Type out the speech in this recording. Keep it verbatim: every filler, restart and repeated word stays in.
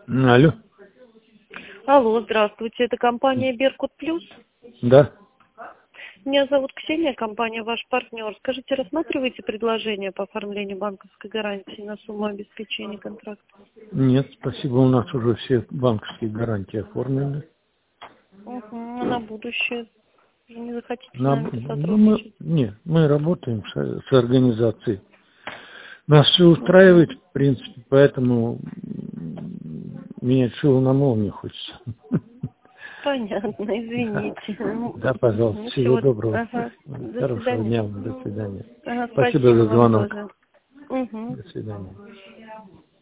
Алло. Алло, здравствуйте. Это компания Беркут Плюс? Да. Меня зовут Ксения, компания ваш партнер. Скажите, рассматриваете предложение по оформлению банковской гарантии на сумму обеспечения контракта? Нет, спасибо, у нас уже все банковские гарантии оформлены. Угу, а на будущее? Вы не захотите с На, нами ну, мы, сотрудничать? нет, мы работаем с, с организацией. Нас все устраивает, в принципе, поэтому менять шило на молнию не хочется. Понятно, извините. Да, пожалуйста, Ну, всего всего... доброго. Ага. До Хорошего свидания. дня, до свидания. Ага, Спасибо спасибо за вам звонок. тоже. Угу. До свидания.